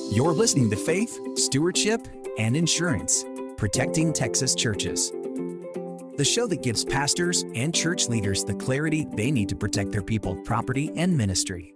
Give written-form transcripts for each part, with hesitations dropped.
You're listening to Faith, Stewardship, and Insurance, Protecting Texas Churches. The show that gives pastors and church leaders the clarity they need to protect their people, property, and ministry.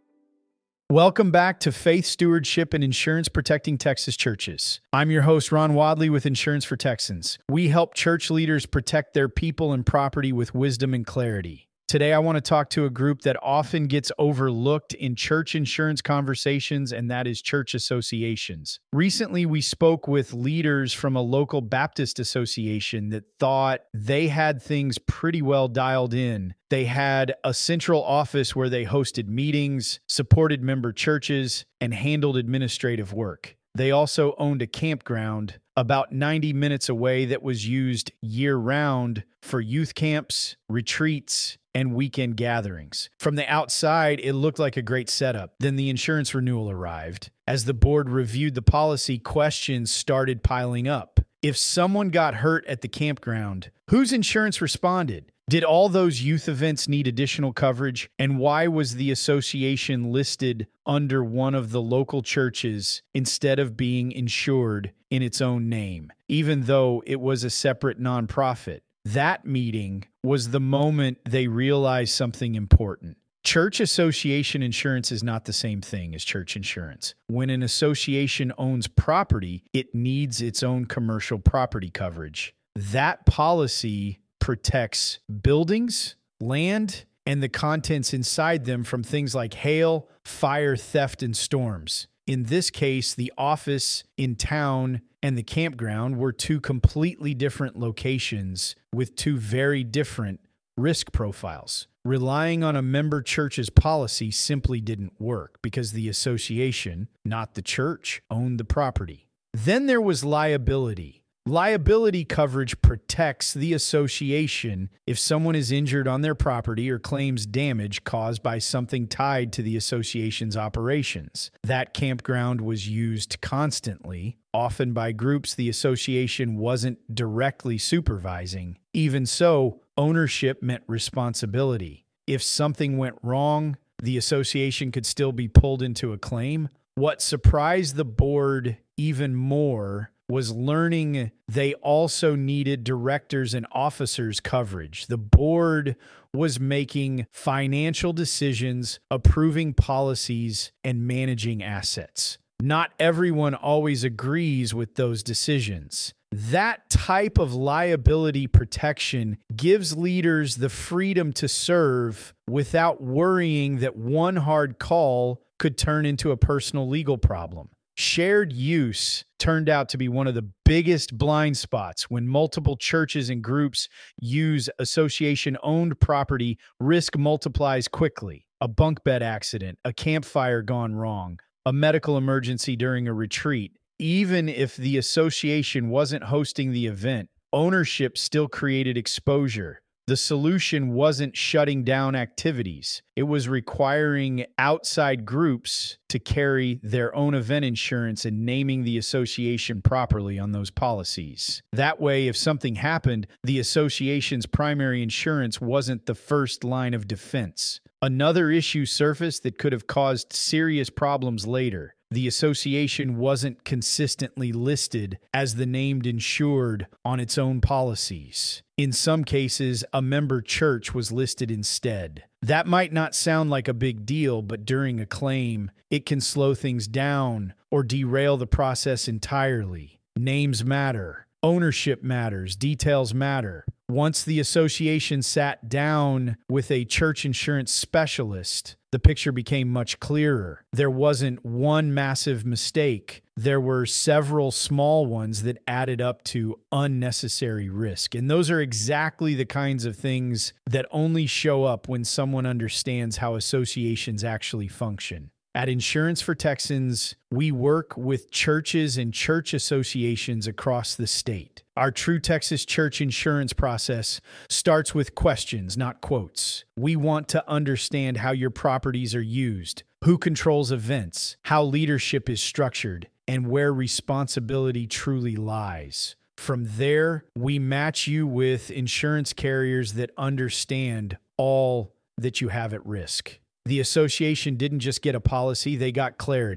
Welcome back to Faith, Stewardship, and Insurance, Protecting Texas Churches. I'm your host, Ron Wadley with Insurance for Texans. We help church leaders protect their people and property with wisdom and clarity. Today, I want to talk to a group that often gets overlooked in church insurance conversations, and that is church associations. Recently, we spoke with leaders from a local Baptist association that thought they had things pretty well dialed in. They had a central office where they hosted meetings, supported member churches, and handled administrative work. They also owned a campground about 90 minutes away that was used year-round for youth camps, retreats, and weekend gatherings. From the outside, it looked like a great setup. Then the insurance renewal arrived. As the board reviewed the policy, questions started piling up. If someone got hurt at the campground, whose insurance responded? Did all those youth events need additional coverage? And why was the association listed under one of the local churches instead of being insured in its own name, even though it was a separate nonprofit? That meeting was the moment they realized something important. Church association insurance is not the same thing as church insurance. When an association owns property, it needs its own commercial property coverage. That policy protects buildings, land, and the contents inside them from things like hail, fire, theft, and storms. In this case, the office in town and the campground were two completely different locations with two very different risk profiles. Relying on a member church's policy simply didn't work because the association, not the church, owned the property. Then there was liability. Liability coverage protects the association if someone is injured on their property or claims damage caused by something tied to the association's operations. That campground was used constantly, often by groups the association wasn't directly supervising. Even so, ownership meant responsibility. If something went wrong, the association could still be pulled into a claim. What surprised the board even more was learning they also needed directors and officers coverage. The board was making financial decisions, approving policies, and managing assets. Not everyone always agrees with those decisions. That type of liability protection gives leaders the freedom to serve without worrying that one hard call could turn into a personal legal problem. Shared use turned out to be one of the biggest blind spots. When multiple churches and groups use association-owned property, risk multiplies quickly. A bunk bed accident, a campfire gone wrong, a medical emergency during a retreat. Even if the association wasn't hosting the event, ownership still created exposure. The solution wasn't shutting down activities. It was requiring outside groups to carry their own event insurance and naming the association properly on those policies. That way, if something happened, the association's primary insurance wasn't the first line of defense. Another issue surfaced that could have caused serious problems later. The association wasn't consistently listed as the named insured on its own policies. In some cases, a member church was listed instead. That might not sound like a big deal, but during a claim, it can slow things down or derail the process entirely. Names matter. Ownership matters. Details matter. Once the association sat down with a church insurance specialist, the picture became much clearer. There wasn't one massive mistake. There were several small ones that added up to unnecessary risk. And those are exactly the kinds of things that only show up when someone understands how associations actually function. At Insurance for Texans, we work with churches and church associations across the state. Our True Texas Church insurance process starts with questions, not quotes. We want to understand how your properties are used, who controls events, how leadership is structured, and where responsibility truly lies. From there, we match you with insurance carriers that understand all that you have at risk. The association didn't just get a policy, they got clarity.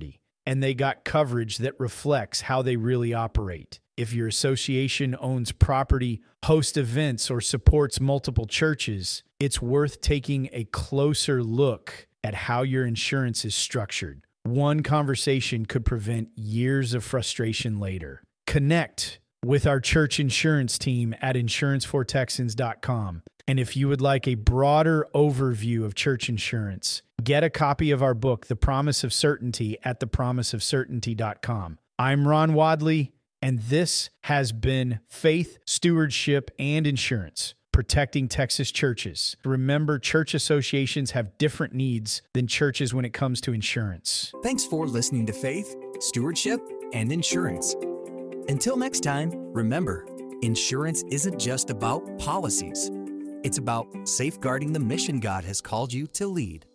and they got coverage that reflects how they really operate. If your association owns property, hosts events, or supports multiple churches, it's worth taking a closer look at how your insurance is structured. One conversation could prevent years of frustration later. Connect with our church insurance team at insurancefortexans.com. And if you would like a broader overview of church insurance, get a copy of our book, The Promise of Certainty, at thepromiseofcertainty.com. I'm Ron Wadley, and this has been Faith, Stewardship, and Insurance, protecting Texas churches. Remember, church associations have different needs than churches when it comes to insurance. Thanks for listening to Faith, Stewardship, and Insurance. Until next time, remember, insurance isn't just about policies. It's about safeguarding the mission God has called you to lead.